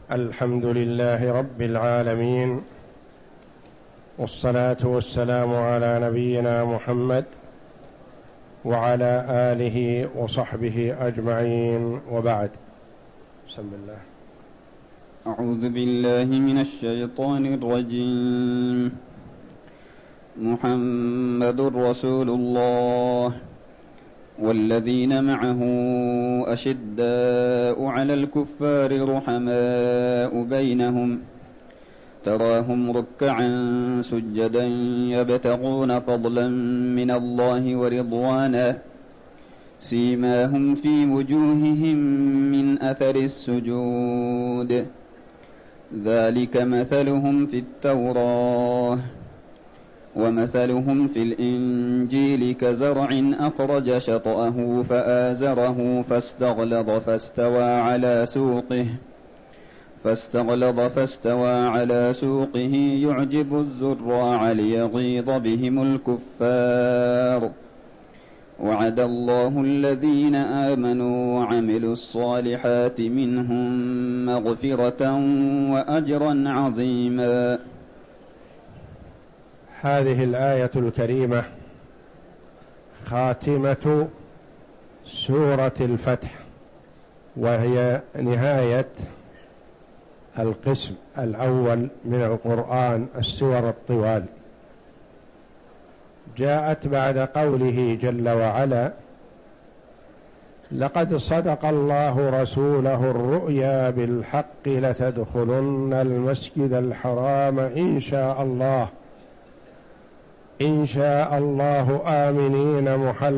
الحمد لله رب العالمين، والصلاة والسلام على نبينا محمد وعلى آله وصحبه أجمعين، وبعد. بسم الله. أعوذ بالله من الشيطان الرجيم. محمد رسول الله والذين معه أشداء على الكفار رحماء بينهم، تراهم ركعا سجدا يبتغون فضلا من الله ورضوانا، سيماهم في وجوههم من أثر السجود، ذلك مثلهم في التوراة ومثلهم في الإنجيل كزرع أخرج شطأه فآزره فاستغلظ على سوقه يعجب الزراع ليغيظ بهم الكفار. وعد الله الذين آمنوا وعملوا الصالحات منهم مغفرة وأجرا عظيما. هذه الآية الكريمة خاتمة سورة الفتح، وهي نهاية القسم الأول من القرآن، السور الطوال. جاءت بعد قوله جل وعلا: لقد صدق الله رسوله الرؤيا بالحق لتدخلن المسجد الحرام إن شاء الله آمنين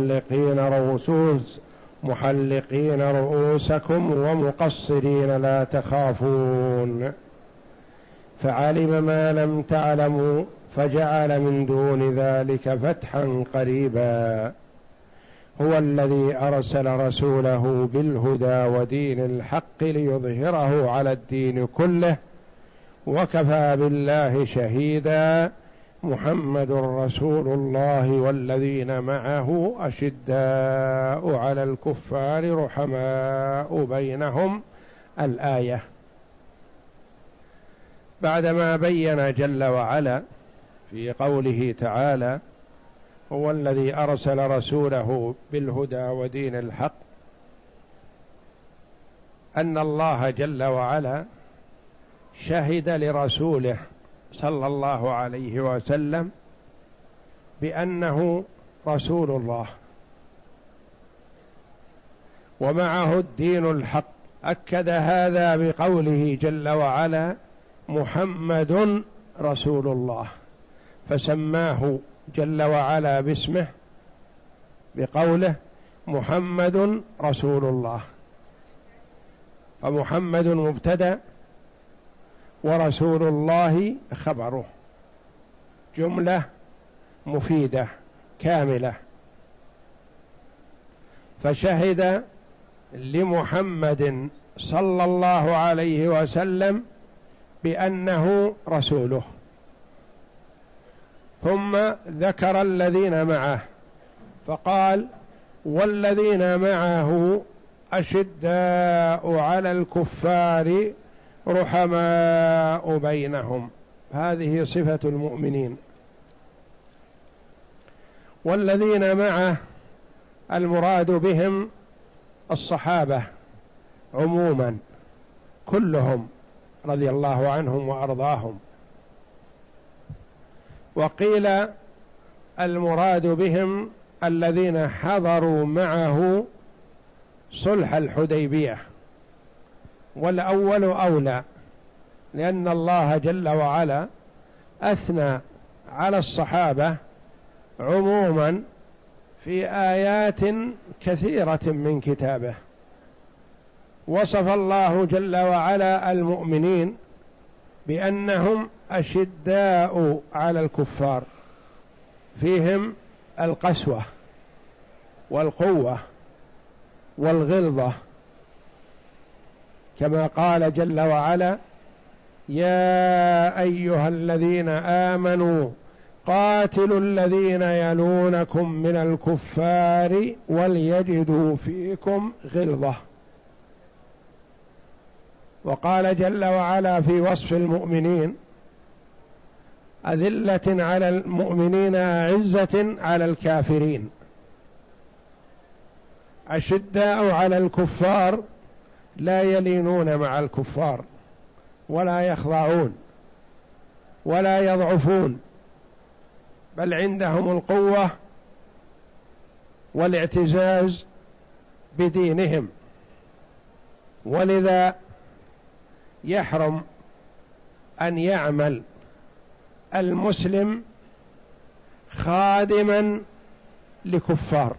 محلقين رؤوسكم ومقصرين لا تخافون، فعلم ما لم تعلموا فجعل من دون ذلك فتحا قريبا. هو الذي أرسل رسوله بالهدى ودين الحق ليظهره على الدين كله، وكفى بالله شهيدا. محمد رسول الله والذين معه أشداء على الكفار رحماء بينهم. الآية بعدما بين جل وعلا في قوله تعالى: هو الذي أرسل رسوله بالهدى ودين الحق، أن الله جل وعلا شهد لرسوله صلى الله عليه وسلم بأنه رسول الله ومعه الدين الحق. أكد هذا بقوله جل وعلا: محمد رسول الله، فسماه جل وعلا باسمه بقوله محمد رسول الله. فمحمد مبتدأ ورسول الله خبره، جملة مفيدة كاملة. فشهد لمحمد صلى الله عليه وسلم بأنه رسوله، ثم ذكر الذين معه فقال: والذين معه أشداء على الكفار رحماء بينهم. هذه صفة المؤمنين. والذين معه المراد بهم الصحابة عموما كلهم رضي الله عنهم وأرضاهم، وقيل المراد بهم الذين حضروا معه صلح الحديبية، والأول أولى، لأن الله جل وعلا أثنى على الصحابة عموما في آيات كثيرة من كتابه. وصف الله جل وعلا المؤمنين بأنهم أشداء على الكفار، فيهم القسوة والقوة والغلظة، كما قال جل وعلا: يا أيها الذين آمنوا قاتلوا الذين يلونكم من الكفار وليجدوا فيكم غلظة. وقال جل وعلا في وصف المؤمنين: أذلة على المؤمنين أعزة على الكافرين أشداء على الكفار لا يلينون مع الكفار ولا يخضعون ولا يضعفون، بل عندهم القوة والاعتزاز بدينهم. ولذا يحرم أن يعمل المسلم خادما لكفار،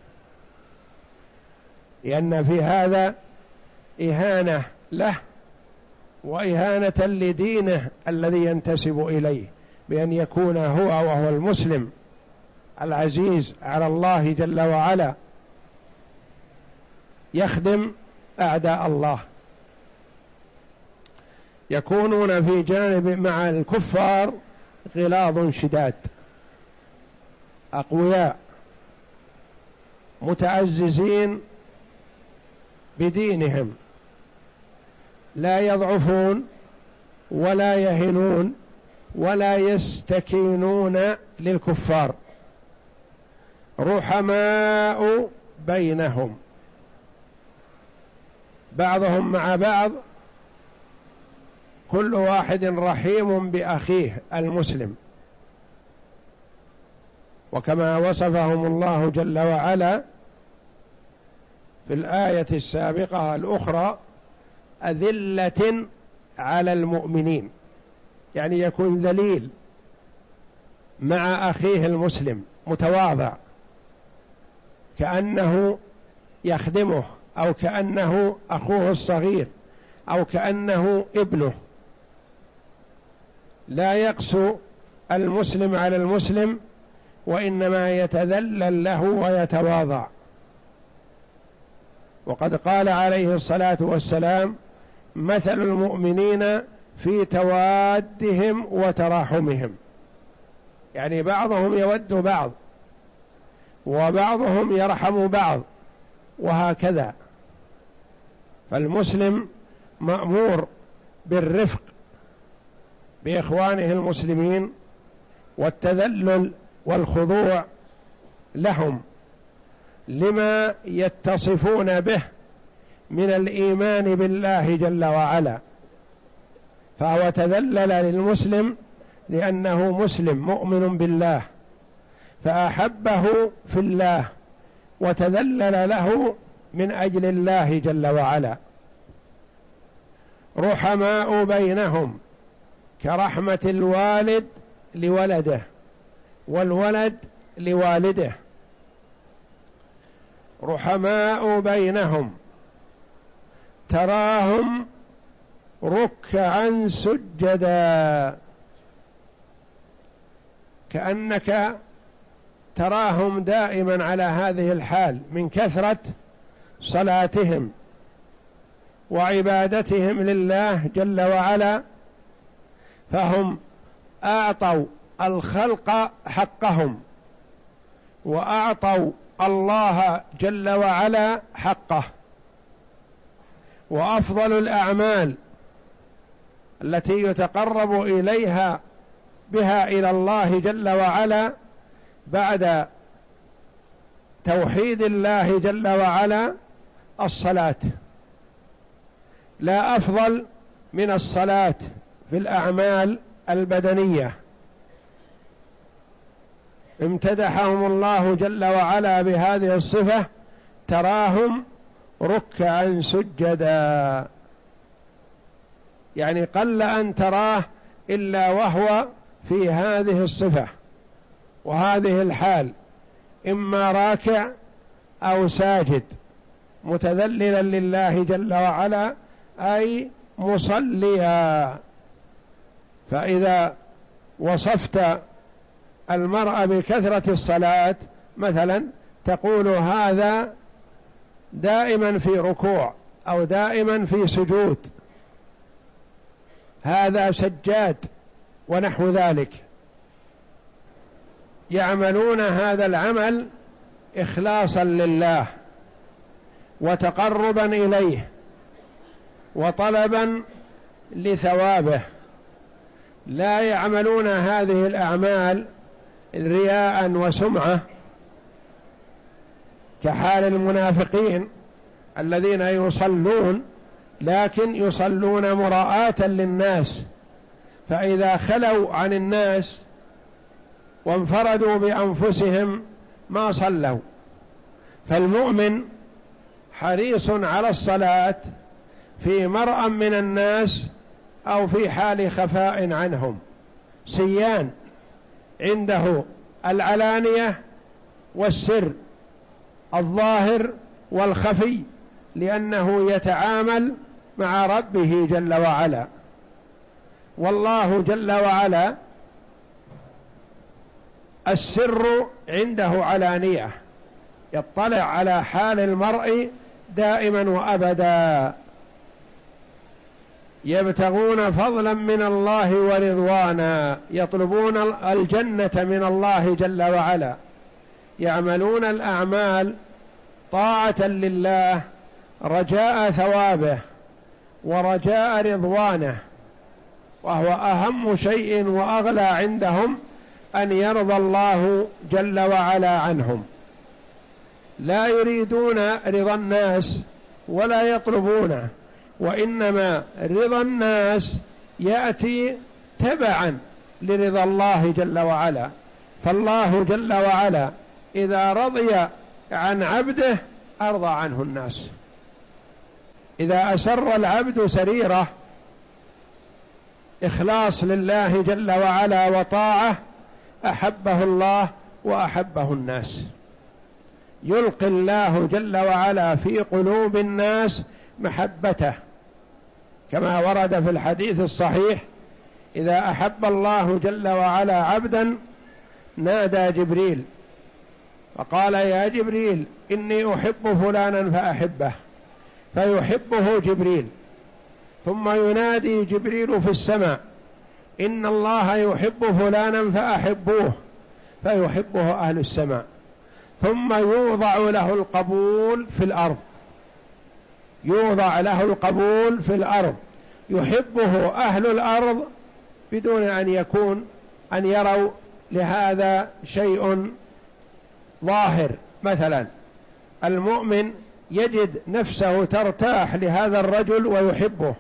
لأن في هذا إهانة له وإهانة لدينه الذي ينتسب إليه، بأن يكون هو وهو المسلم العزيز على الله جل وعلا يخدم أعداء الله، يكونون في جانب مع الكفار غلاظ شداد أقوياء متعززين بدينهم، لا يضعفون ولا يهنون ولا يستكينون للكفار، رحماء بينهم، بعضهم مع بعض، كل واحد رحيم بأخيه المسلم. وكما وصفهم الله جل وعلا في الآية السابقة الأخرى: أذلة على المؤمنين، يعني يكون ذليل مع أخيه المسلم متواضع، كأنه يخدمه أو كأنه أخوه الصغير أو كأنه ابنه، لا يقسو المسلم على المسلم، وإنما يتذلل له ويتواضع. وقد قال عليه الصلاة والسلام: مثل المؤمنين في توادهم وتراحمهم، يعني بعضهم يود بعض وبعضهم يرحم بعض، وهكذا. فالمسلم مأمور بالرفق بإخوانه المسلمين والتذلل والخضوع لهم لما يتصفون به من الإيمان بالله جل وعلا، فهو تذلل للمسلم لأنه مسلم مؤمن بالله فأحبه في الله وتذلل له من أجل الله جل وعلا. رحماء بينهم كرحمة الوالد لولده والولد لوالده، رحماء بينهم تراهم ركعا سجدا، كأنك تراهم دائما على هذه الحال من كثرة صلاتهم وعبادتهم لله جل وعلا، فهم أعطوا الخلق حقهم وأعطوا الله جل وعلا حقه. وأفضل الأعمال التي يتقرب إليها بها إلى الله جل وعلا بعد توحيد الله جل وعلا الصلاة، لا أفضل من الصلاة في الأعمال البدنية. امتدحهم الله جل وعلا بهذه الصفة: تراهم ركعا سجدا، يعني قل أن تراه إلا وهو في هذه الصفة وهذه الحال، إما راكع أو ساجد متذللا لله جل وعلا، أي مصليا. فإذا وصفت المرء بكثرة الصلاة مثلا تقول هذا دائما في ركوع أو دائما في سجود، هذا سجاد ونحو ذلك، يعملون هذا العمل إخلاصا لله وتقربا إليه وطلبا لثوابه، لا يعملون هذه الأعمال رياء وسمعة كحال المنافقين الذين يصلون لكن يصلون مراءة للناس، فإذا خلوا عن الناس وانفردوا بأنفسهم ما صلوا. فالمؤمن حريص على الصلاة في مرأى من الناس أو في حال خفاء عنهم، سيان عنده العلانية والسر، الظاهر والخفي، لأنه يتعامل مع ربه جل وعلا. والله جل وعلا السر عنده علانية، يطلع على حال المرء دائما وأبدا. يبتغون فضلا من الله ورضوانا، يطلبون الجنة من الله جل وعلا، يعملون الأعمال طاعة لله رجاء ثوابه ورجاء رضوانه، وهو أهم شيء وأغلى عندهم أن يرضى الله جل وعلا عنهم. لا يريدون رضا الناس ولا يطلبونه، وإنما رضا الناس يأتي تبعا لرضا الله جل وعلا. فالله جل وعلا إذا رضي عن عبده أرضى عنه الناس. إذا أسر العبد سريرة إخلاص لله جل وعلا وطاعة أحبه الله وأحبه الناس. يلقي الله جل وعلا في قلوب الناس محبته، كما ورد في الحديث الصحيح: إذا أحب الله جل وعلا عبدا نادى جبريل فقال: يا جبريل إني أحب فلانا فأحبه، فيحبه جبريل. ثم ينادي جبريل في السماء: إن الله يحب فلانا فأحبوه، فيحبه أهل السماء. ثم يوضع له القبول في الأرض، يوضع له القبول في الأرض، يحبه أهل الأرض بدون أن يروا لهذا شيء ظاهر. مثلا المؤمن يجد نفسه ترتاح لهذا الرجل ويحبه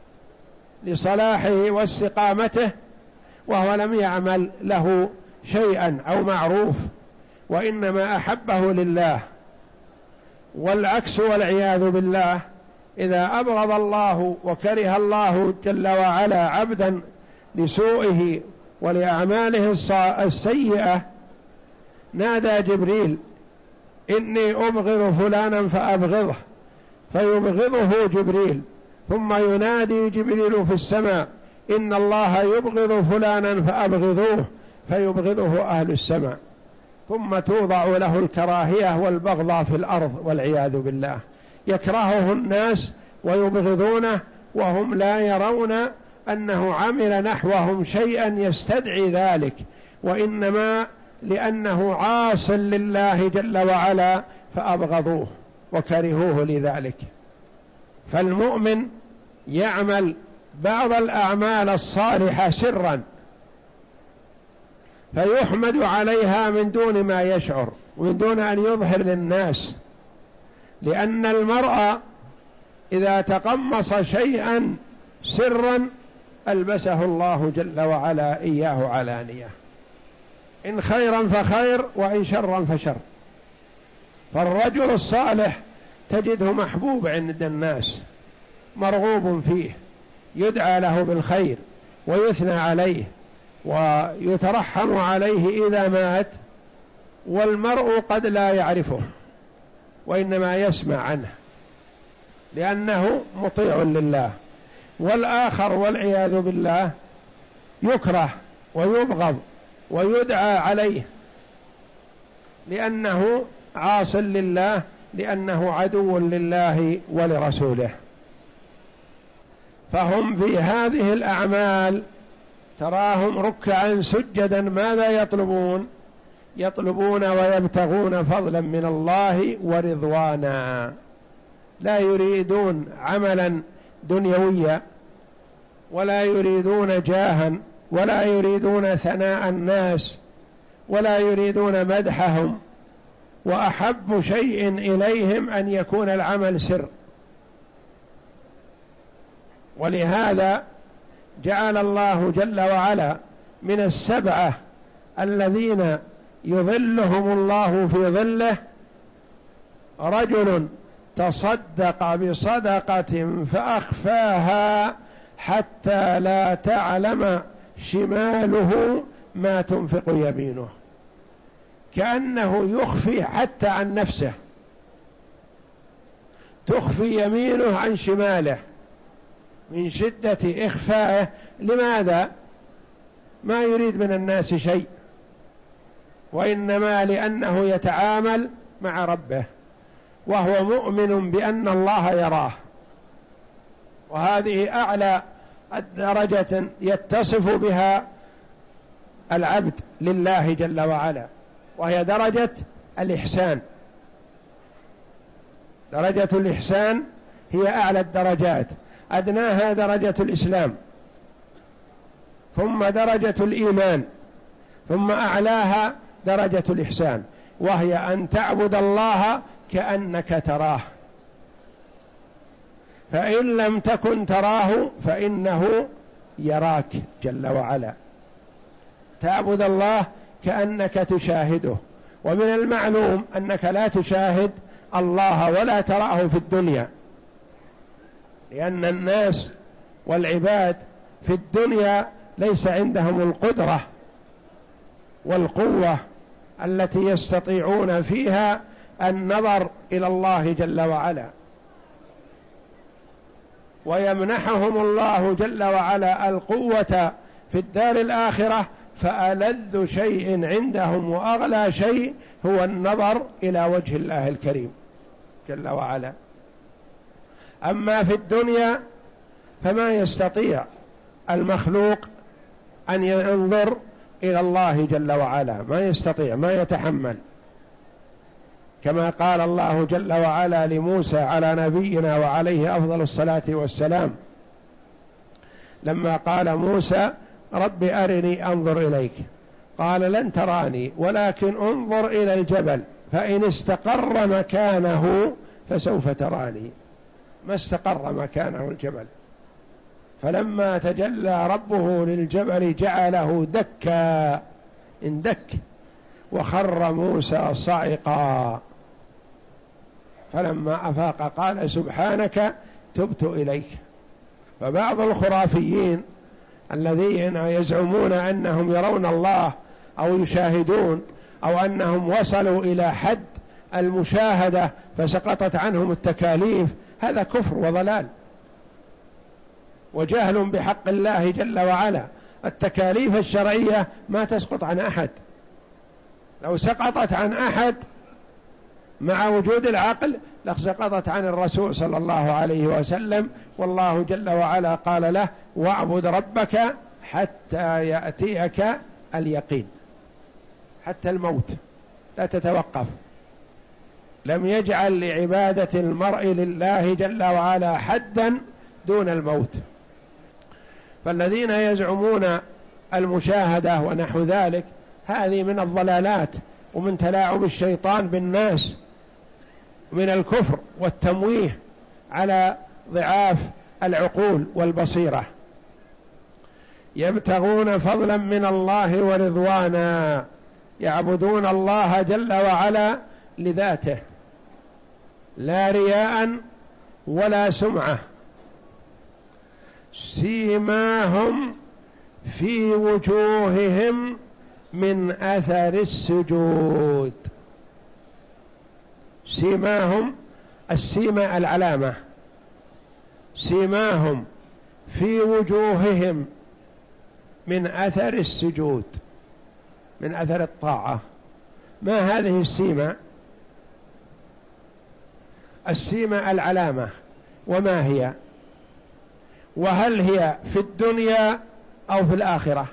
لصلاحه واستقامته، وهو لم يعمل له شيئا أو معروف، وإنما أحبه لله. والعكس والعياذ بالله، إذا أبغض الله وكره الله جل وعلا عبدا لسوءه ولأعماله السيئة نادى جبريل: إني أبغض فلانا فأبغضه، فيبغضه جبريل. ثم ينادي جبريل في السماء: إن الله يبغض فلانا فأبغضوه، فيبغضه أهل السماء. ثم توضع له الكراهية والبغضاء في الأرض والعياذ بالله، يكرهه الناس ويبغضونه وهم لا يرون أنه عمل نحوهم شيئا يستدعي ذلك، وإنما لأنه عاص لله جل وعلا فأبغضوه وكرهوه لذلك. فالمؤمن يعمل بعض الأعمال الصالحة سرا فيحمد عليها من دون ما يشعر ومن دون أن يظهر للناس، لأن المرء إذا تقمص شيئا سرا ألبسه الله جل وعلا إياه علانية، إن خيرا فخير وإن شرا فشر. فالرجل الصالح تجده محبوب عند الناس، مرغوب فيه، يدعى له بالخير ويثنى عليه ويترحم عليه إذا مات، والمرء قد لا يعرفه وإنما يسمع عنه لأنه مطيع لله. والآخر والعياذ بالله يكره ويبغض ويدعى عليه لأنه عاص لله، لأنه عدو لله ولرسوله. فهم في هذه الأعمال تراهم ركعا سجدا ماذا يطلبون؟ يطلبون ويبتغون فضلا من الله ورضوانا، لا يريدون عملا دنيوية، ولا يريدون جاها، ولا يريدون ثناء الناس، ولا يريدون مدحهم، وأحب شيء إليهم أن يكون العمل سر. ولهذا جعل الله جل وعلا من السبعة الذين يظلهم الله في ظله رجل تصدق بصدقة فأخفاها حتى لا تعلم شماله ما تنفق يمينه، كأنه يخفي حتى عن نفسه، تخفي يمينه عن شماله من شدة إخفائه. لماذا؟ ما يريد من الناس شيء، وإنما لأنه يتعامل مع ربه وهو مؤمن بأن الله يراه. وهذه أعلى درجة يتصف بها العبد لله جل وعلا، وهي درجة الإحسان. درجة الإحسان هي أعلى الدرجات، أدناها درجة الإسلام، ثم درجة الإيمان، ثم أعلاها درجة الإحسان، وهي أن تعبد الله كأنك تراه، فإن لم تكن تراه فإنه يراك جل وعلا. تعبد الله كأنك تشاهده، ومن المعلوم أنك لا تشاهد الله ولا تراه في الدنيا، لأن الناس والعباد في الدنيا ليس عندهم القدرة والقوة التي يستطيعون فيها النظر إلى الله جل وعلا، ويمنحهم الله جل وعلا القوة في الدار الآخرة، فألذ شيء عندهم وأغلى شيء هو النظر إلى وجه الله الكريم جل وعلا. أما في الدنيا فما يستطيع المخلوق أن ينظر إلى الله جل وعلا، ما يستطيع، ما يتحمل، كما قال الله جل وعلا لموسى على نبينا وعليه أفضل الصلاة والسلام لما قال موسى رب أرني أنظر إليك، قال لن تراني ولكن انظر إلى الجبل فإن استقر مكانه فسوف تراني. ما استقر مكانه الجبل، فلما تجلى ربه للجبل جعله دكا، اندك وخر موسى صعقا، فلما أفاق قال سبحانك تبت إليك. فبعض الخرافيين الذين يزعمون أنهم يرون الله أو يشاهدون أو أنهم وصلوا إلى حد المشاهدة فسقطت عنهم التكاليف، هذا كفر وضلال وجهل بحق الله جل وعلا. التكاليف الشرعية ما تسقط عن أحد، لو سقطت عن أحد مع وجود العقل لسقطت عن الرسول صلى الله عليه وسلم، والله جل وعلا قال له واعبد ربك حتى يأتيك اليقين، حتى الموت لا تتوقف. لم يجعل لعبادة المرء لله جل وعلا حدا دون الموت. فالذين يزعمون المشاهدة ونحو ذلك هذه من الضلالات ومن تلاعب الشيطان بالناس، من الكفر والتمويه على ضعاف العقول والبصيرة. يبتغون فضلا من الله ورضوانا، يعبدون الله جل وعلا لذاته لا رياء ولا سمعة. سيماهم في وجوههم من أثر السجود. سيماهم، السيمة العلامة، سيماهم في وجوههم من أثر السجود، من أثر الطاعة. ما هذه السيمة؟ السيمة العلامة. وما هي؟ وهل هي في الدنيا أو في الآخرة؟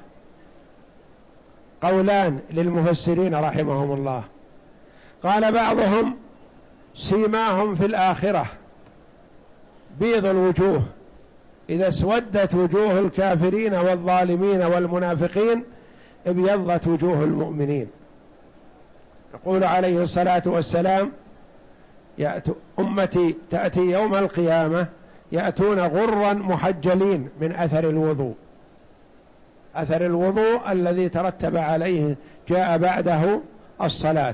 قولان للمفسرين رحمهم الله. قال بعضهم سيماهم في الآخرة بيض الوجوه إذا اسودت وجوه الكافرين والظالمين والمنافقين ابيضت وجوه المؤمنين. يقول عليه الصلاة والسلام: أمتي تأتي يوم القيامة يأتون غرا محجلين من أثر الوضوء. أثر الوضوء الذي ترتب عليه جاء بعده الصلاة.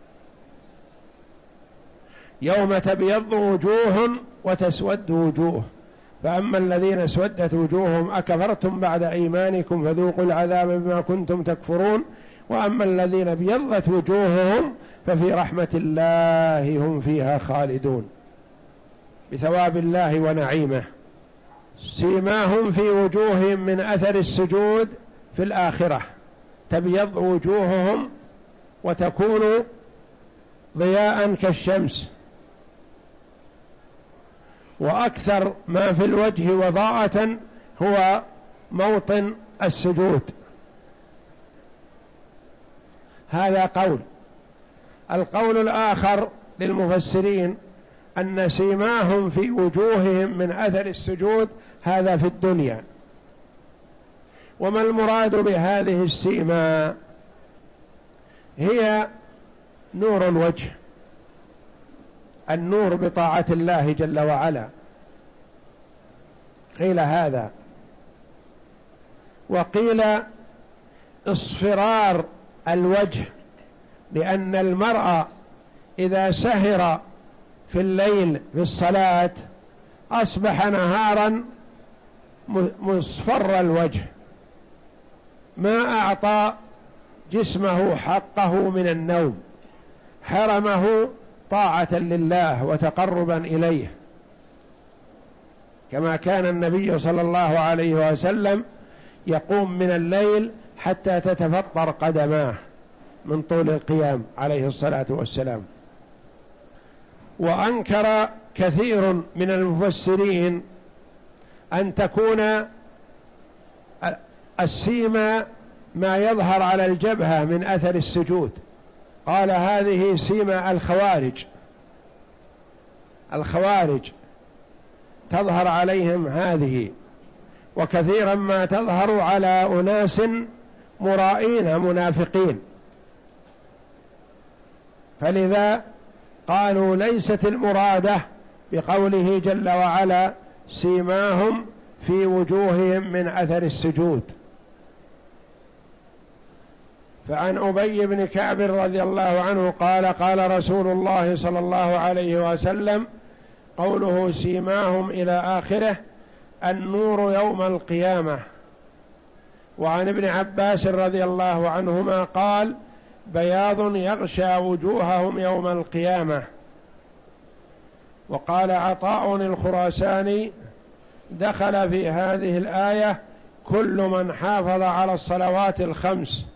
يوم تبيض وجوه وتسود وجوه، فأما الذين اسودت وجوههم أكفرتم بعد إيمانكم فذوقوا العذاب بما كنتم تكفرون، وأما الذين ابيضت وجوههم ففي رحمة الله هم فيها خالدون بثواب الله ونعيمه. سيماهم في وجوههم من أثر السجود في الآخرة، تبيض وجوههم وتكون ضياء كالشمس، وأكثر ما في الوجه وضاءة هو موطن السجود. هذا قول. القول الآخر للمفسرين أن سيماهم في وجوههم من أثر السجود هذا في الدنيا. وما المراد بهذه السيما؟ هي نور الوجه، النور بطاعة الله جل وعلا، قيل هذا، وقيل اصفرار الوجه، لأن المرء إذا سهر في الليل في الصلاة أصبح نهارا مصفر الوجه، ما أعطى جسمه حقه من النوم، حرمه طاعة لله وتقربا إليه، كما كان النبي صلى الله عليه وسلم يقوم من الليل حتى تتفطر قدماه من طول القيام عليه الصلاة والسلام. وأنكر كثير من المفسرين أن تكون السيما ما يظهر على الجبهة من أثر السجود، قال هذه سيما الخوارج تظهر عليهم هذه، وكثيرا ما تظهر على أناس مرائين منافقين، فلذا قالوا ليست المرادة بقوله جل وعلا سيماهم في وجوههم من أثر السجود. فعن أبي بن كعب رضي الله عنه قال قال رسول الله صلى الله عليه وسلم قوله سيماهم إلى آخره النور يوم القيامة. وعن ابن عباس رضي الله عنهما قال بياض يغشى وجوههم يوم القيامة. وقال عطاء الخراساني دخل في هذه الآية كل من حافظ على الصلوات الخمس.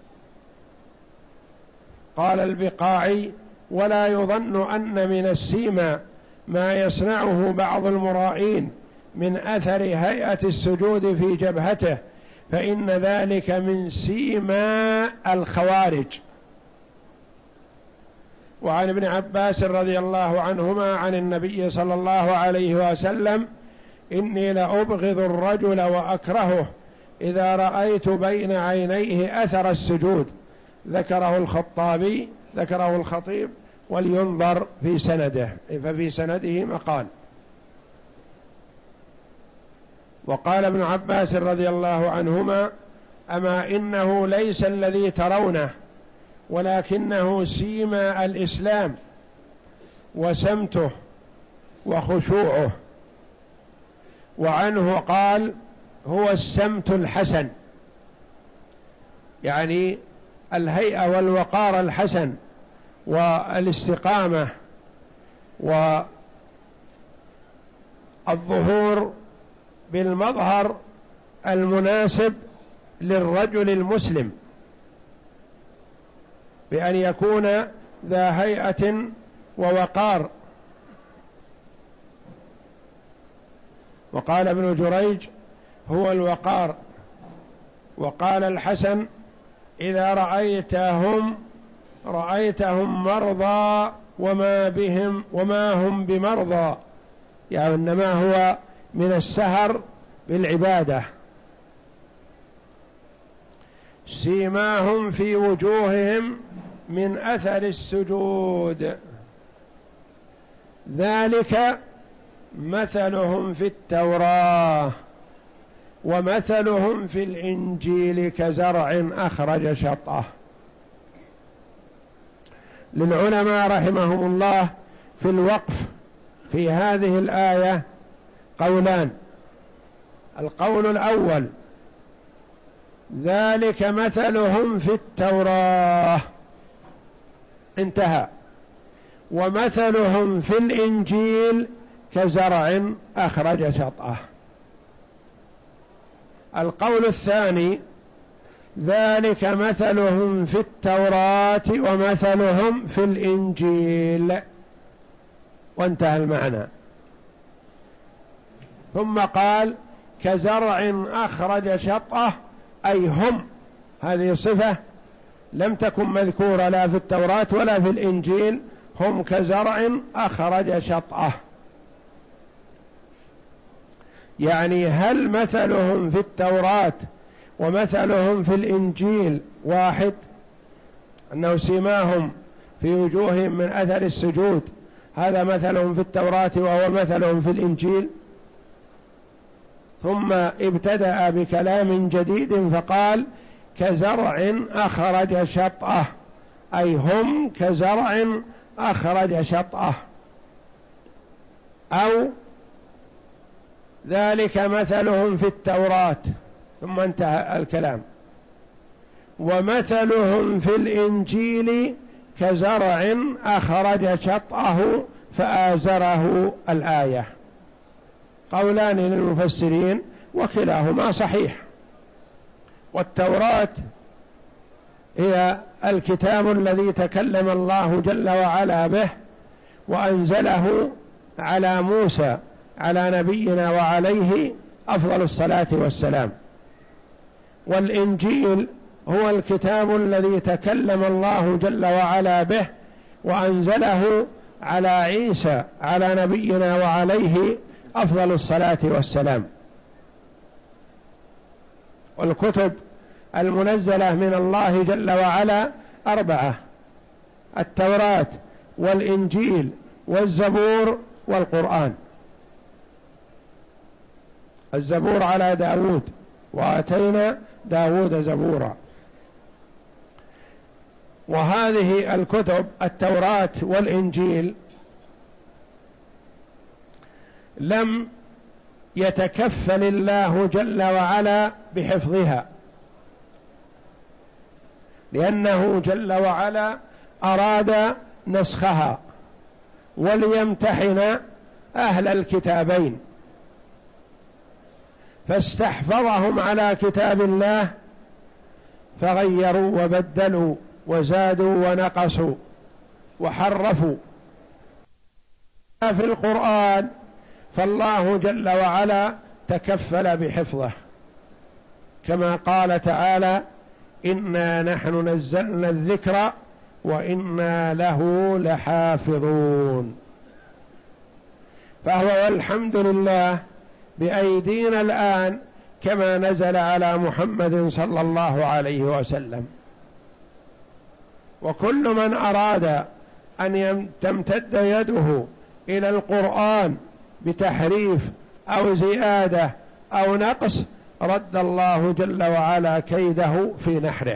قال البقاعي ولا يظن أن من السيما ما يصنعه بعض المرائين من أثر هيئة السجود في جبهته، فإن ذلك من سيما الخوارج. وعن ابن عباس رضي الله عنهما عن النبي صلى الله عليه وسلم إني لأبغض الرجل وأكرهه إذا رأيت بين عينيه أثر السجود. ذكره الخطيب ولينظر في سنده، ففي سنده مقال. وقال ابن عباس رضي الله عنهما أما إنه ليس الذي ترونه ولكنه سيما الإسلام وسمته وخشوعه. وعنه قال هو السمت الحسن، يعني الهيئة والوقار الحسن والاستقامة والظهور بالمظهر المناسب للرجل المسلم، بأن يكون ذا هيئة ووقار. وقال ابن جريج هو الوقار. وقال الحسن إذا رأيتهم مرضى وما هم بمرضى، يعني إنما هو من السهر بالعبادة. سيماهم في وجوههم من أثر السجود ذلك مثلهم في التوراة ومثلهم في الإنجيل كزرع أخرج شطأه. للعلماء رحمهم الله في الوقف في هذه الآية قولان. القول الأول ذلك مثلهم في التوراة انتهى، ومثلهم في الإنجيل كزرع أخرج شطأه. القول الثاني ذلك مثلهم في التوراة ومثلهم في الإنجيل، وانتهى المعنى. ثم قال كزرع أخرج شطأه، أي هم، هذه صفة لم تكن مذكورة لا في التوراة ولا في الإنجيل، هم كزرع أخرج شطأه. يعني هل مثلهم في التوراة ومثلهم في الإنجيل واحد؟ أنه سيماهم في وجوههم من أثر السجود هذا مثلهم في التوراة وهو مثلهم في الإنجيل. ثم ابتدأ بكلام جديد فقال كزرع أخرج شطأه، أي هم كزرع أخرج شطأه. أو ذلك مثلهم في التوراة، ثم انتهى الكلام. ومثلهم في الإنجيل كزرع أخرج شطأه فآزره الآية. قولان للمفسرين وكلاهما صحيح. والتوراة هي الكتاب الذي تكلم الله جل وعلا به وأنزله على موسى على نبينا وعليه أفضل الصلاة والسلام. والإنجيل هو الكتاب الذي تكلم الله جل وعلا به وأنزله على عيسى على نبينا وعليه أفضل الصلاة والسلام. والكتب المنزلة من الله جل وعلا 4: التوراة والإنجيل والزبور والقرآن. الزبور على داود، وآتينا داود زبورا. وهذه الكتب التوراة والإنجيل لم يتكفل الله جل وعلا بحفظها، لأنه جل وعلا أراد نسخها وليمتحن أهل الكتابين، فاستحفظهم على كتاب الله فغيروا وبدلوا وزادوا ونقصوا وحرفوا. في القرآن فالله جل وعلا تكفل بحفظه، كما قال تعالى إنا نحن نزلنا الذكر وإنا له لحافظون. فهو والحمد لله بأيدينا الآن كما نزل على محمد صلى الله عليه وسلم. وكل من أراد أن تمتد يده إلى القرآن بتحريف أو زيادة أو نقص رد الله جل وعلا كيده في نحره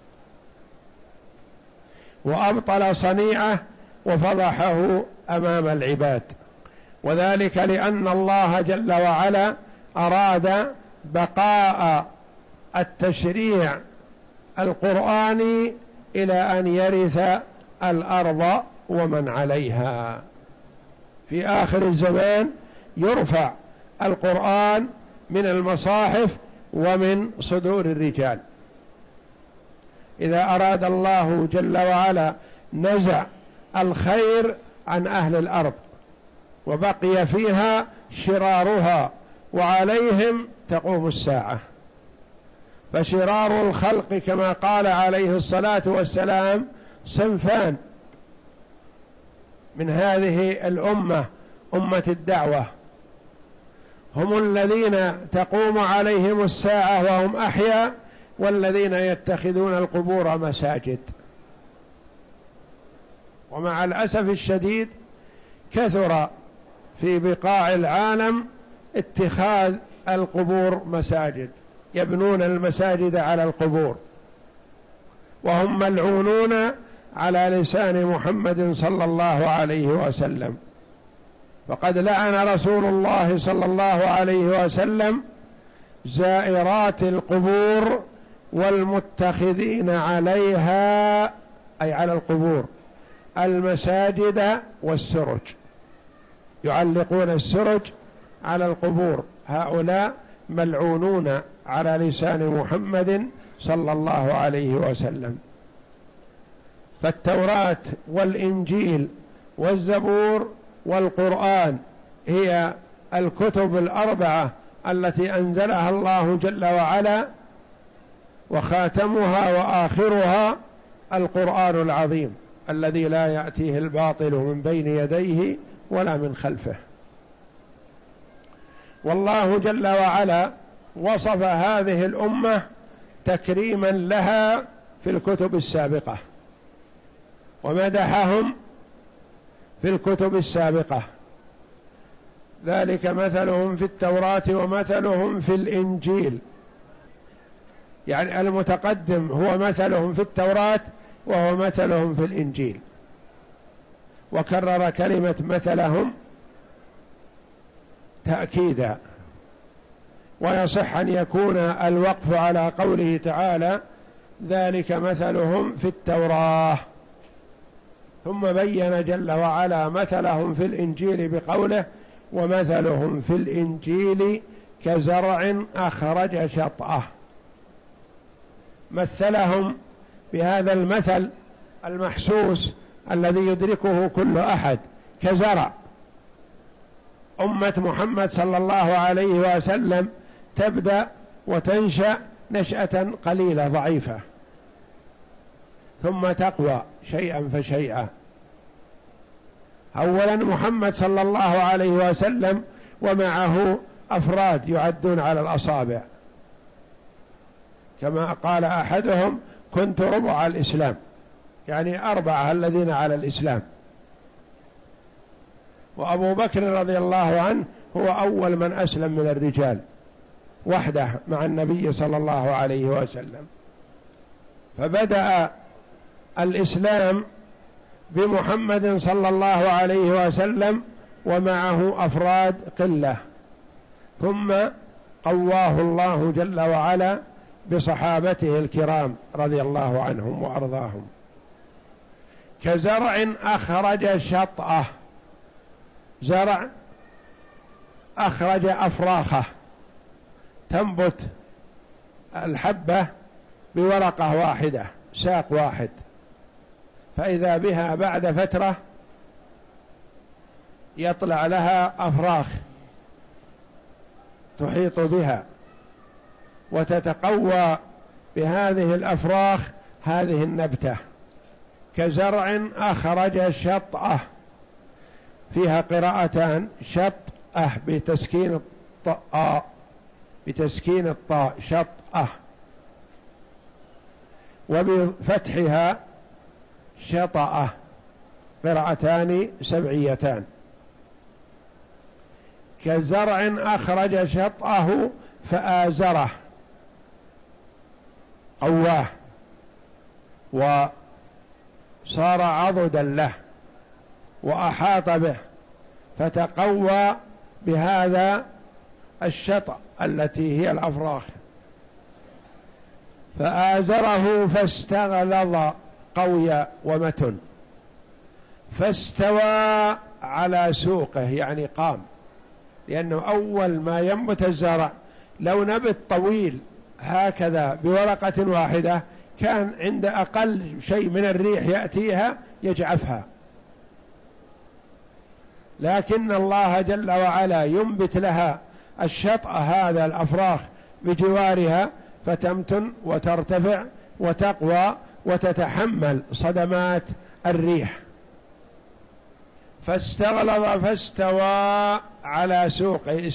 وأبطل صنيعه وفضحه أمام العباد. وذلك لأن الله جل وعلا أراد بقاء التشريع القرآني إلى أن يرث الأرض ومن عليها. في آخر الزمان يرفع القرآن من المصاحف ومن صدور الرجال. إذا أراد الله جل وعلا نزع الخير عن أهل الأرض وبقي فيها شرارها وعليهم تقوم الساعة. فشرار الخلق كما قال عليه الصلاة والسلام صنفان من هذه الأمة أمة الدعوة، هم الذين تقوم عليهم الساعة وهم أحياء، والذين يتخذون القبور مساجد. ومع الأسف الشديد كثر في بقاع العالم اتخاذ القبور مساجد، يبنون المساجد على القبور، وهم ملعونون على لسان محمد صلى الله عليه وسلم. فقد لعن رسول الله صلى الله عليه وسلم زائرات القبور والمتخذين عليها، أي على القبور، المساجد والسرج، يعلقون السرج على القبور، هؤلاء ملعونون على لسان محمد صلى الله عليه وسلم. فالتوراة والإنجيل والزبور والقرآن هي الكتب الأربعة التي أنزلها الله جل وعلا، وخاتمها وآخرها القرآن العظيم الذي لا يأتيه الباطل من بين يديه ولا من خلفه. والله جل وعلا وصف هذه الأمة تكريما لها في الكتب السابقة، ومدحهم في الكتب السابقة، ذلك مثلهم في التوراة ومثلهم في الإنجيل. يعني المتقدم هو مثلهم في التوراة وهو مثلهم في الإنجيل، وكرر كلمة مثلهم تأكيدا. ويصح أن يكون الوقف على قوله تعالى ذلك مثلهم في التوراة، ثم بين جل وعلا مثلهم في الإنجيل بقوله ومثلهم في الإنجيل كزرع أخرج شطأه. مثلهم بهذا المثل المحسوس الذي يدركه كل أحد، كزرع. أمة محمد صلى الله عليه وسلم تبدأ وتنشأ نشأة قليلة ضعيفة، ثم تقوى شيئا فشيئا. أولا محمد صلى الله عليه وسلم ومعه أفراد يعدون على الأصابع، كما قال أحدهم كنت ربع الإسلام، يعني أربعة الذين على الإسلام. وأبو بكر رضي الله عنه هو أول من أسلم من الرجال وحده مع النبي صلى الله عليه وسلم. فبدأ الإسلام بمحمد صلى الله عليه وسلم ومعه أفراد قلة، ثم قواه الله جل وعلا بصحابته الكرام رضي الله عنهم وأرضاهم. كزرع أخرج شطأه، زرع أخرج أفراخه، تنبت الحبة بورقة واحدة، ساق واحد، فإذا بها بعد فترة يطلع لها أفراخ تحيط بها، وتتقوى بهذه الأفراخ هذه النبتة. كزرع أخرج شطأه، فيها قراءتان، شطأه بتسكين الطاء، بتسكين الطاء شطأه، وبفتحها شطأه، قراءتان سبعيتان. كزرع أخرج شطأه فآزره، قواه وصار عضدا له وأحاط به، فتقوى بهذا الشطأ التي هي الأفراخ. فآزره فاستغلظ، قوي ومتن، فاستوى على سوقه، يعني قام. لأنه أول ما ينبت الزرع لو نبت طويل هكذا بورقة واحدة كان عند أقل شيء من الريح يأتيها يجعفها، لكن الله جل وعلا ينبت لها الشطأ هذا الأفراخ بجوارها، فتمتن وترتفع وتقوى وتتحمل صدمات الريح. فاستغلظ فاستوى على سوقه.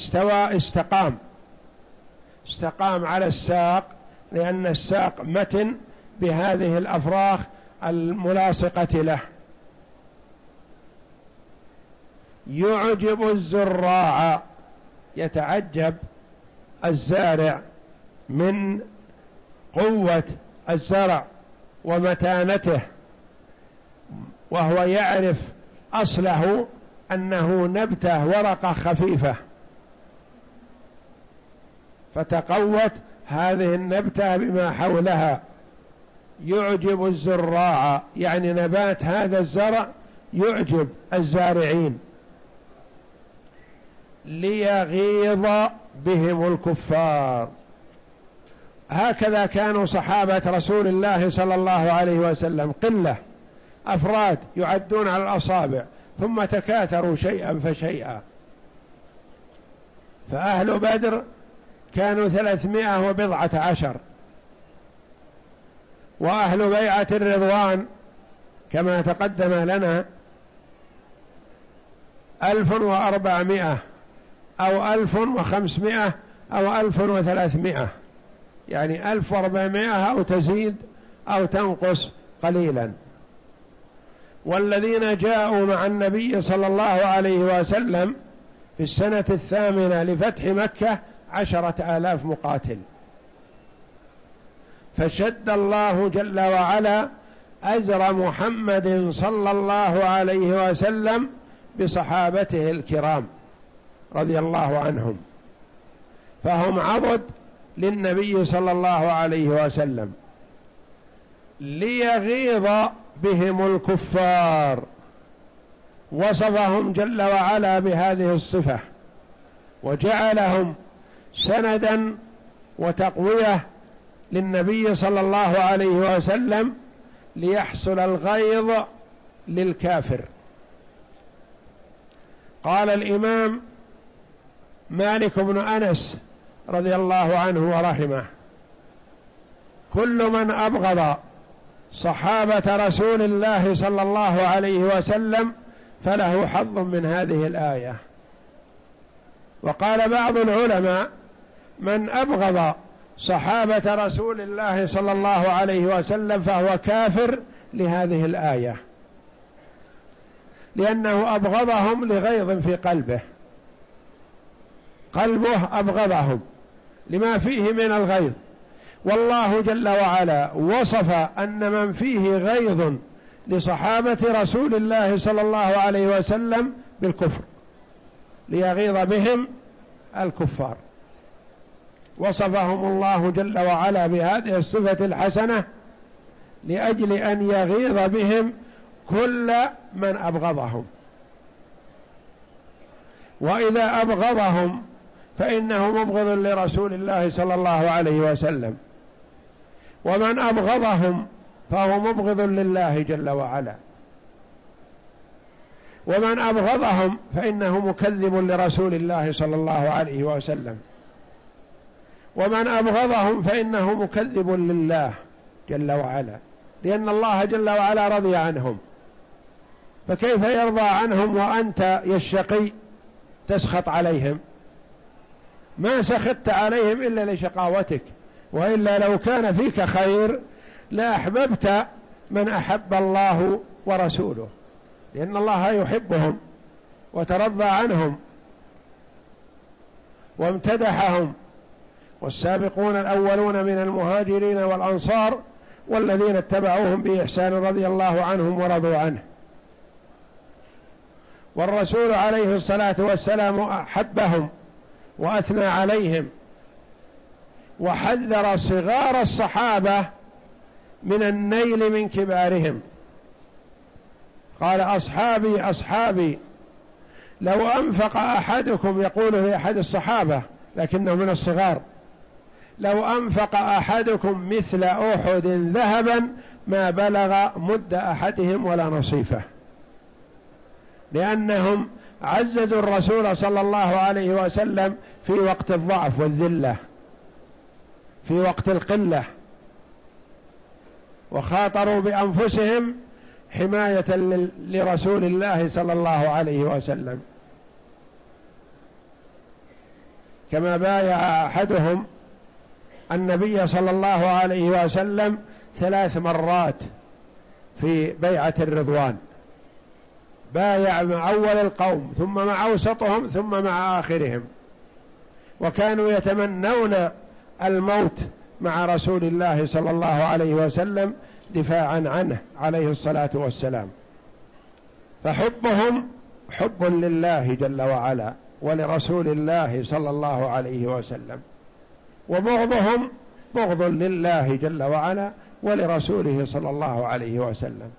استقام على الساق، لأن الساق متن بهذه الأفراخ الملاصقة له. يعجب الزراع، يتعجب الزارع من قوة الزرع ومتانته، وهو يعرف أصله أنه نبتة ورقة خفيفة، فتقوت هذه النبتة بما حولها. يعجب الزراع يعني نبات هذا الزرع يعجب الزارعين. ليغيظ بهم الكفار. هكذا كانوا صحابة رسول الله صلى الله عليه وسلم، قلة أفراد يعدون على الأصابع، ثم تكاثروا شيئا فشيئا. فأهل بدر كانوا 310، وأهل بيعة الرضوان كما تقدم لنا 1400 أو 1500 أو 1300، يعني 1400 أو تزيد أو تنقص قليلا. والذين جاءوا مع النبي صلى الله عليه وسلم في السنة 8 لفتح مكة 10,000 مقاتل. فشد الله جل وعلا أزر محمد صلى الله عليه وسلم بصحابته الكرام رضي الله عنهم، فهم عضد للنبي صلى الله عليه وسلم. ليغيظ بهم الكفار، وصفهم جل وعلا بهذه الصفة، وجعلهم سندا وتقوية للنبي صلى الله عليه وسلم ليحصل الغيظ للكافر. قال الإمام مالك بن أنس رضي الله عنه ورحمه: كل من أبغض صحابة رسول الله صلى الله عليه وسلم فله حظ من هذه الآية. وقال بعض العلماء: من أبغض صحابة رسول الله صلى الله عليه وسلم فهو كافر لهذه الآية، لأنه أبغضهم لغيظ في قلبه أبغضهم لما فيه من الغيظ. والله جل وعلا وصف أن من فيه غيظ لصحابة رسول الله صلى الله عليه وسلم بالكفر، ليغيظ بهم الكفار. وصفهم الله جل وعلا بهذه الصفة الحسنة لأجل أن يغيظ بهم كل من أبغضهم. وإذا أبغضهم فإنه مبغض لرسول الله صلى الله عليه وسلم، ومن أبغضهم فهو مبغض لله جل وعلا، ومن أبغضهم فإنه مكذب لرسول الله صلى الله عليه وسلم، ومن أبغضهم فإنه مكذب لله جل وعلا، لأن الله جل وعلا رضي عنهم، فكيف يرضى عنهم وأنت يا الشقي تسخط عليهم؟ ما سخطت عليهم إلا لشقاوتك، وإلا لو كان فيك خير لأحببت من أحب الله ورسوله، لأن الله يحبهم وترضى عنهم وامتدحهم. والسابقون الأولون من المهاجرين والأنصار والذين اتبعوهم بإحسان رضي الله عنهم ورضوا عنه. والرسول عليه الصلاة والسلام أحبهم وأثنى عليهم، وحذر صغار الصحابة من النيل من كبارهم. قال: أصحابي أصحابي، لو أنفق أحدكم، يقول لأحد الصحابة لكنه من الصغار، لو أنفق أحدكم مثل أحد ذهبا ما بلغ مد أحدهم ولا نصيفه، لأنهم عززوا الرسول صلى الله عليه وسلم في وقت الضعف والذلة، في وقت القلة، وخاطروا بأنفسهم حماية لرسول الله صلى الله عليه وسلم، كما بايع أحدهم النبي صلى الله عليه وسلم 3 مرات في بيعة الرضوان، بايع مع أول القوم ثم مع أوسطهم ثم مع آخرهم، وكانوا يتمنون الموت مع رسول الله صلى الله عليه وسلم دفاعا عنه عليه الصلاة والسلام. فحبهم حب لله جل وعلا ولرسول الله صلى الله عليه وسلم، وبغضهم بغض لله جل وعلا ولرسوله صلى الله عليه وسلم.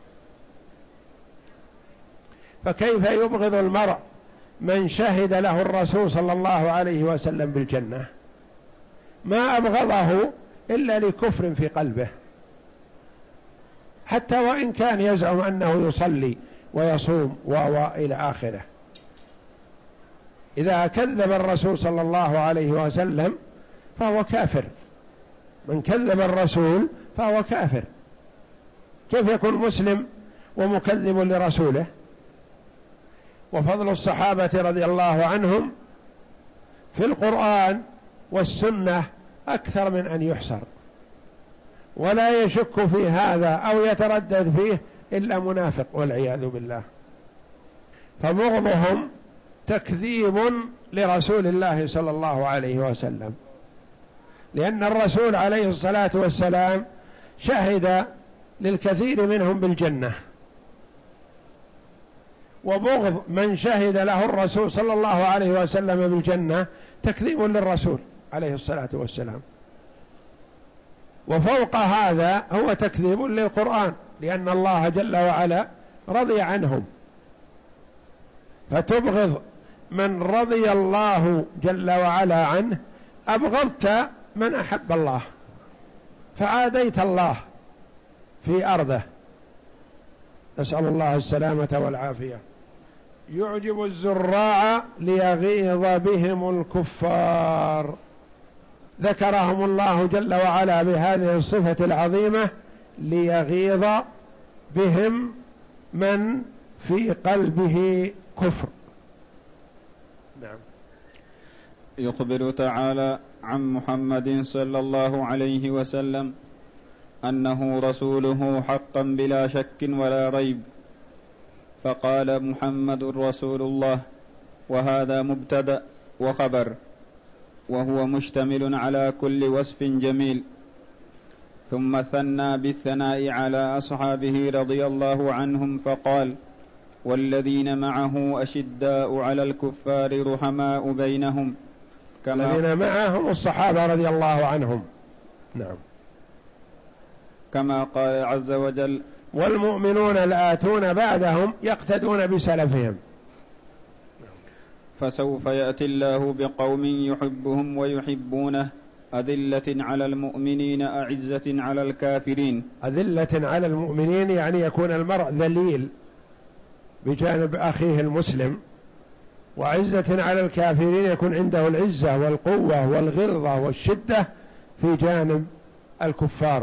فكيف يبغض المرء من شهد له الرسول صلى الله عليه وسلم بالجنة؟ ما أبغضه إلا لكفر في قلبه، حتى وإن كان يزعم أنه يصلي ويصوم وإلى آخره. إذا كذب الرسول صلى الله عليه وسلم فهو كافر، من كذب الرسول فهو كافر. كيف يكون مسلم ومكذب لرسوله؟ وفضل الصحابة رضي الله عنهم في القرآن والسنة أكثر من أن يحصر، ولا يشك في هذا أو يتردد فيه إلا منافق والعياذ بالله. فبغضهم تكذيب لرسول الله صلى الله عليه وسلم، لأن الرسول عليه الصلاة والسلام شهد للكثير منهم بالجنة، وبغض من شهد له الرسول صلى الله عليه وسلم بالجنة تكذيب للرسول عليه الصلاة والسلام. وفوق هذا هو تكذيب للقرآن، لأن الله جل وعلا رضي عنهم. فتبغض من رضي الله جل وعلا عنه، أبغضت من أحب الله، فعاديت الله في أرضه، نسأل الله السلامة والعافية. يعجب الزراع ليغيظ بهم الكفار، ذكرهم الله جل وعلا بهذه الصفة العظيمة ليغيظ بهم من في قلبه كفر. نعم. يخبر تعالى عن محمد صلى الله عليه وسلم أنه رسوله حقا بلا شك ولا ريب، فقال محمد رسول الله، وهذا مبتدأ وخبر، وهو مشتمل على كل وصف جميل. ثم ثنى بالثناء على أصحابه رضي الله عنهم فقال: والذين معه أشداء على الكفار رحماء بينهم، الذين معهم الصحابة رضي الله عنهم. نعم. كما قال عز وجل: والمؤمنون الآتون بعدهم يقتدون بسلفهم. فسوف يأتي الله بقوم يحبهم ويحبونه، أذلة على المؤمنين أعزة على الكافرين. أذلة على المؤمنين يعني يكون المرء ذليل بجانب أخيه المسلم، وعزة على الكافرين يكون عنده العزة والقوة والغلظة والشدة في جانب الكفار.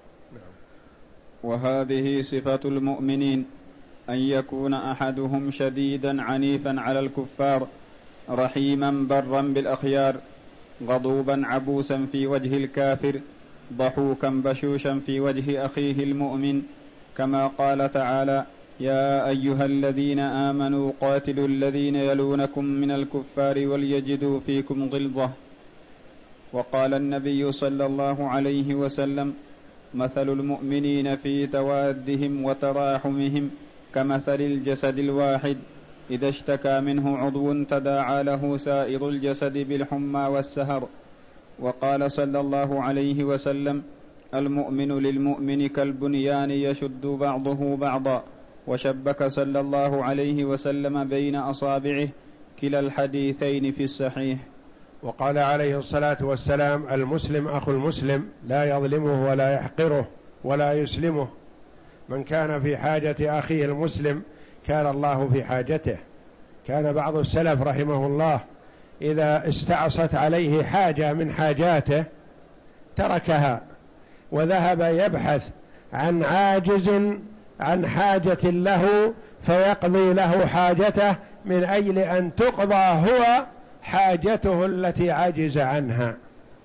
وهذه صفة المؤمنين، أن يكون أحدهم شديدا عنيفا على الكفار، رحيما برا بالأخيار، غضوبا عبوسا في وجه الكافر، ضحوكا بشوشا في وجه أخيه المؤمن، كما قال تعالى: يا أيها الذين آمنوا قاتلوا الذين يلونكم من الكفار وليجدوا فيكم غلظة. وقال النبي صلى الله عليه وسلم: مثل المؤمنين في توادهم وتراحمهم كمثل الجسد الواحد، إذا اشتكى منه عضو تداعى له سائر الجسد بالحمى والسهر. وقال صلى الله عليه وسلم: المؤمن للمؤمن كالبنيان يشد بعضه بعضا. وشبك صلى الله عليه وسلم بين أصابعه، كلا الحديثين في الصحيح. وقال عليه الصلاة والسلام: المسلم أخو المسلم، لا يظلمه ولا يحقره ولا يسلمه. من كان في حاجة أخيه المسلم كان الله في حاجته. كان بعض السلف رحمه الله إذا استعصت عليه حاجة من حاجاته تركها وذهب يبحث عن عاجز عن حاجة له فيقضي له حاجته من أجل أن تقضى هو حاجته التي عجز عنها.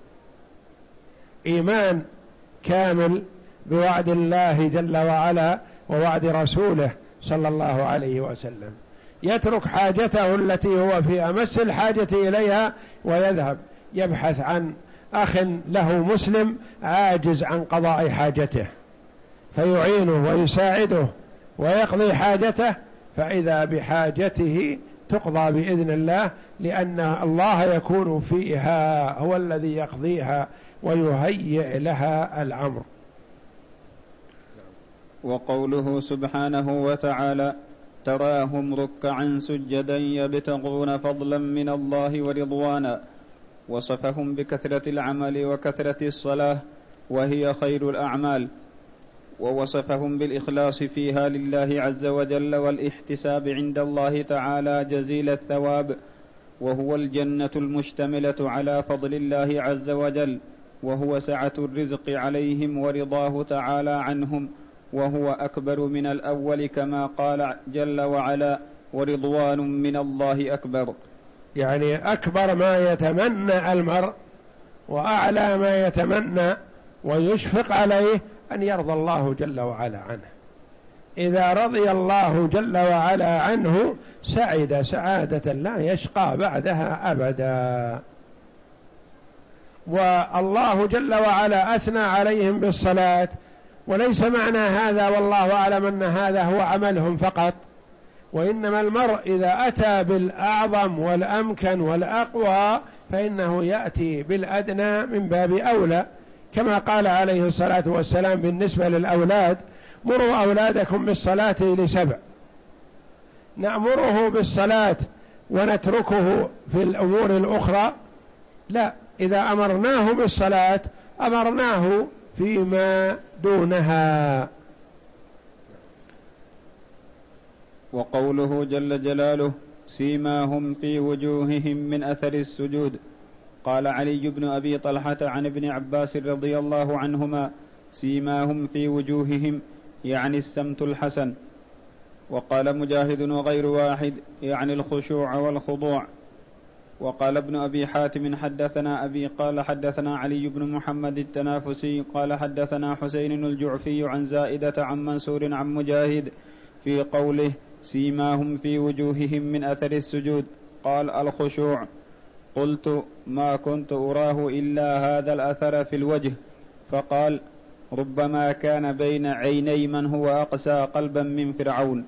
إيمان كامل بوعد الله جل وعلا ووعد رسوله صلى الله عليه وسلم، يترك حاجته التي هو في أمس الحاجة إليها ويذهب يبحث عن أخ له مسلم عاجز عن قضاء حاجته فيعينه ويساعده ويقضي حاجته، فإذا بحاجته تقضى بإذن الله، لأن الله يكون فيها هو الذي يقضيها ويهيئ لها الأمر. وقوله سبحانه وتعالى: تراهم ركعا سجدا يبتغون فضلا من الله ورضوانا، وصفهم بكثرة العمل وكثرة الصلاة وهي خير الأعمال، ووصفهم بالإخلاص فيها لله عز وجل والاحتساب عند الله تعالى جزيل الثواب، وهو الجنة المشتملة على فضل الله عز وجل، وهو سعة الرزق عليهم ورضاه تعالى عنهم، وهو أكبر من الأول كما قال جل وعلا: ورضوان من الله أكبر. يعني أكبر ما يتمنى المرء وأعلى ما يتمنى ويشفق عليه أن يرضى الله جل وعلا عنه. إذا رضي الله جل وعلا عنه سعد سعادة لا يشقى بعدها أبدا. والله جل وعلا أثنى عليهم بالصلاة، وليس معنى هذا والله أعلم أن هذا هو عملهم فقط، وإنما المرء إذا أتى بالأعظم والأمكن والأقوى فإنه يأتي بالأدنى من باب أولى، كما قال عليه الصلاة والسلام بالنسبة للأولاد: مروا أولادكم بالصلاة ل7. نأمره بالصلاة ونتركه في الأمور الأخرى؟ لا، إذا أمرناه بالصلاة أمرناه فيما دونها. وقوله جل جلاله: سيماهم في وجوههم من أثر السجود. قال علي بن أبي طلحة عن ابن عباس رضي الله عنهما: سيماهم في وجوههم يعني السمت الحسن. وقال مجاهد وغير واحد يعني الخشوع والخضوع. وقال ابن أبي حاتم: حدثنا أبي قال حدثنا علي بن محمد التنافسي قال حدثنا حسين الجعفي عن زائدة عن منصور عن مجاهد في قوله: سيماهم في وجوههم من أثر السجود، قال: الخشوع. قلت: ما كنت أراه إلا هذا الأثر في الوجه. فقال: ربما كان بين عيني من هو أقسى قلبا من فرعون.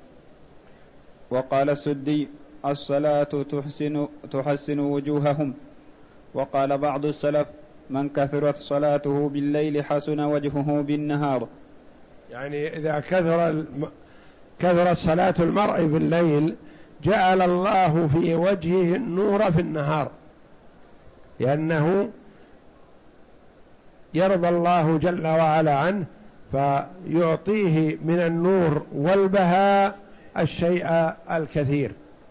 وقال السدي: الصلاة تحسن وجوههم. وقال بعض السلف: من كثرت صلاته بالليل حسن وجهه بالنهار. يعني إذا كثرت صلاة المرء بالليل جعل الله في وجهه النور في النهار، لأنه يرضى الله جل وعلا عنه فيعطيه من النور والبهاء الشيء الكثير.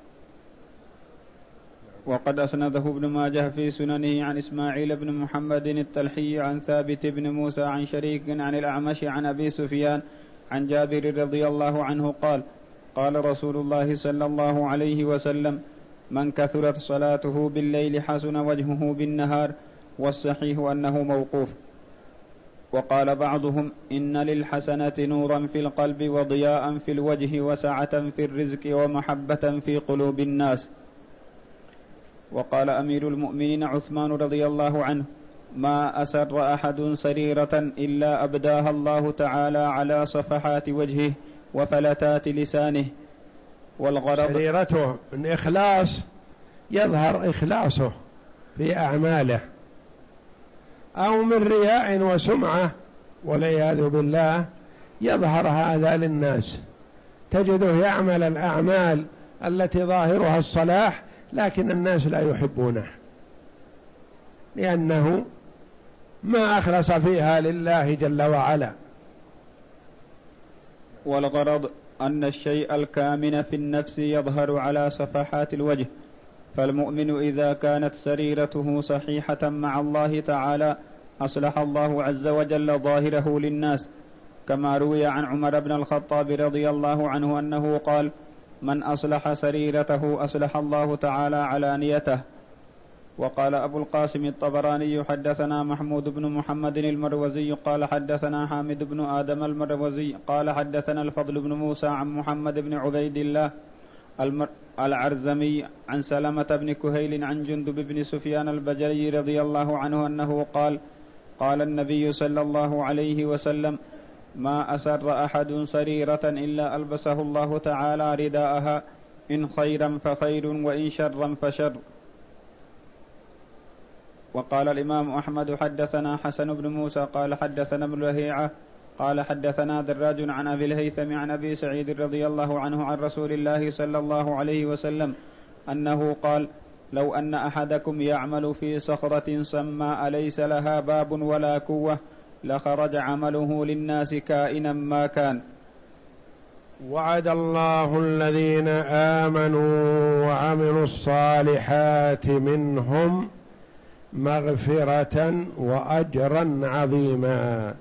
وقد أسنده ابن ماجه في سننه عن إسماعيل بن محمد التلحي عن ثابت بن موسى عن شريك عن الأعمش عن أبي سفيان عن جابر رضي الله عنه قال: قال رسول الله صلى الله عليه وسلم: من كثرت صلاته بالليل حسن وجهه بالنهار. والصحيح أنه موقوف. وقال بعضهم: إن للحسنة نورا في القلب وضياء في الوجه وسعة في الرزق ومحبة في قلوب الناس. وقال أمير المؤمنين عثمان رضي الله عنه: ما أسر أحد سريرة إلا أبداها الله تعالى على صفحات وجهه وفلتات لسانه. والغرض سريرته من إخلاص يظهر إخلاصه في أعماله، أو من رياء وسمعة والعياذ بالله يظهر هذا للناس، تجده يعمل الأعمال التي ظاهرها الصلاح لكن الناس لا يحبونه لأنه ما أخلص فيها لله جل وعلا. والغرض أن الشيء الكامن في النفس يظهر على صفحات الوجه، فالمؤمن إذا كانت سريرته صحيحة مع الله تعالى أصلح الله عز وجل ظاهره للناس، كما روي عن عمر بن الخطاب رضي الله عنه أنه قال: من أصلح سريرته أصلح الله تعالى علانيته. وقال أبو القاسم الطبراني: حدثنا محمود بن محمد المروزي قال حدثنا حامد بن آدم المروزي قال حدثنا الفضل بن موسى عن محمد بن عبيد الله العرزمي عن سلمة بن كهيل عن جندب بن سفيان البجلي رضي الله عنه أنه قال: قال النبي صلى الله عليه وسلم: ما أسر أحد سريرة إلا ألبسه الله تعالى رداءها، إن خيرا فخير وإن شرا فشر. وقال الإمام أحمد: حدثنا حسن بن موسى قال حدثنا ابن لهيعة قال حدثنا دراج عن أبي الهيثم عن أبي سعيد رضي الله عنه عن رسول الله صلى الله عليه وسلم أنه قال: لو أن أحدكم يعمل في صخرة صماء ليس لها باب ولا كوة لخرج عمله للناس كائنا ما كان. وعد الله الذين آمنوا وعملوا الصالحات منهم مغفرة وأجرا عظيما.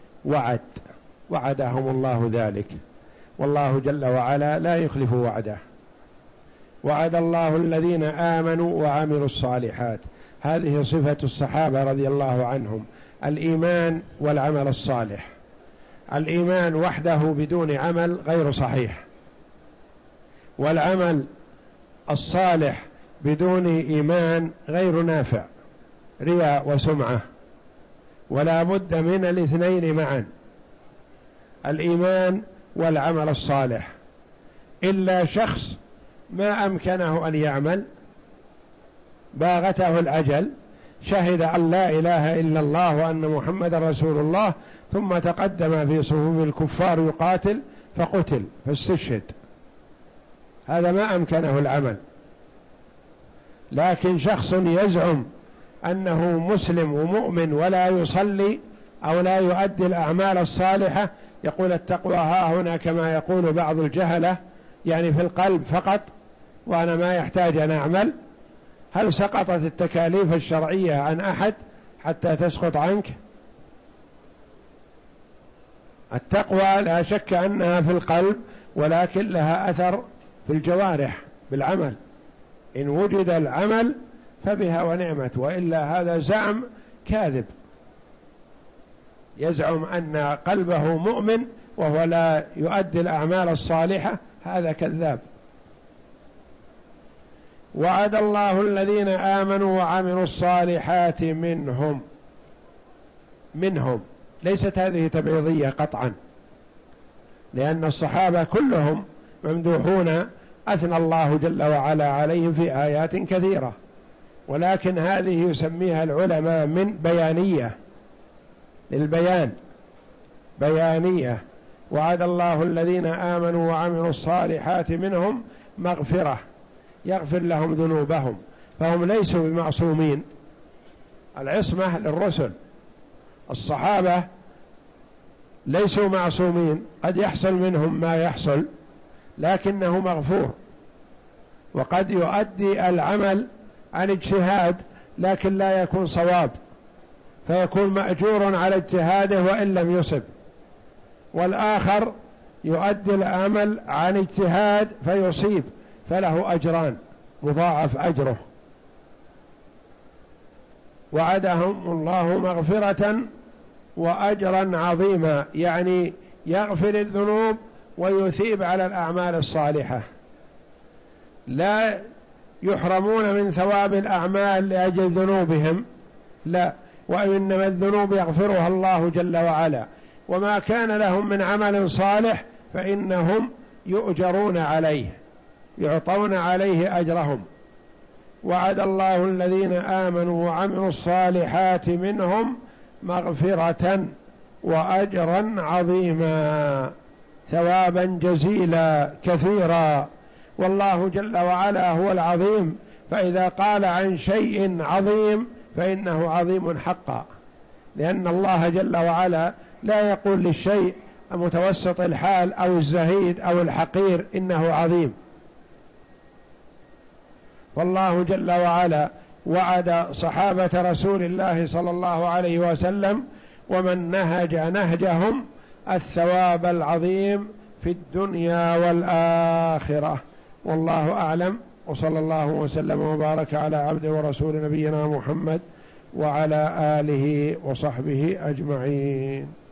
وعدهم الله ذلك، والله جل وعلا لا يخلف وعده. وعد الله الذين آمنوا وعملوا الصالحات، هذه صفة الصحابة رضي الله عنهم، الإيمان والعمل الصالح. الإيمان وحده بدون عمل غير صحيح، والعمل الصالح بدون إيمان غير نافع، رياء وسمعة، ولا بد من الاثنين معا، الإيمان والعمل الصالح. إلا شخص ما أمكنه أن يعمل، باغته الأجل، شهد أن لا إله إلا الله وأن محمد رسول الله، ثم تقدم في صفوف الكفار يقاتل فقتل فاستشهد، هذا ما أمكنه العمل. لكن شخص يزعم أنه مسلم ومؤمن ولا يصلي أو لا يؤدي الأعمال الصالحة، يقول التقوى ها هنا كما يقول بعض الجهلة، يعني في القلب فقط وأنا ما يحتاج أن أعمل. هل سقطت التكاليف الشرعية عن أحد حتى تسقط عنك؟ التقوى لا شك أنها في القلب، ولكن لها أثر في الجوارح بالعمل. إن وجد العمل فبها ونعمت، وإلا هذا زعم كاذب، يزعم أن قلبه مؤمن وهو لا يؤدي الأعمال الصالحة، هذا كذاب. وعد الله الذين آمنوا وعملوا الصالحات منهم ليست هذه تبعيضية قطعا، لأن الصحابة كلهم ممدوحون أثنى الله جل وعلا عليهم في آيات كثيرة، ولكن هذه يسميها العلماء من بيانية، للبيان، بيانية. وعد الله الذين آمنوا وعملوا الصالحات منهم مغفرة، يغفر لهم ذنوبهم، فهم ليسوا بمعصومين، العصمة للرسل. الصحابة ليسوا معصومين، قد يحصل منهم ما يحصل، لكنه مغفور. وقد يؤدي العمل عن اجتهاد لكن لا يكون صواب، فيكون مأجور على اجتهاده وإن لم يصب. والآخر يؤدي العمل عن اجتهاد فيصيب، فله أجران، مضاعف أجره. وعدهم الله مغفرة وأجرا عظيما، يعني يغفر الذنوب ويثيب على الأعمال الصالحة، لا يحرمون من ثواب الأعمال لأجل ذنوبهم، لا، وإنما الذنوب يغفرها الله جل وعلا، وما كان لهم من عمل صالح فإنهم يؤجرون عليه، يعطون عليه أجرهم. وعد الله الذين آمنوا وعملوا الصالحات منهم مغفرة وأجرا عظيما، ثوابا جزيلا كثيرا. والله جل وعلا هو العظيم، فإذا قال عن شيء عظيم فإنه عظيم حقا، لأن الله جل وعلا لا يقول للشيء متوسط الحال أو الزهيد أو الحقير إنه عظيم. والله جل وعلا وعد صحابة رسول الله صلى الله عليه وسلم ومن نهج نهجهم الثواب العظيم في الدنيا والآخرة. والله أعلم، وصلى الله وسلم وبارك على عبد ورسول نبينا محمد وعلى آله وصحبه أجمعين.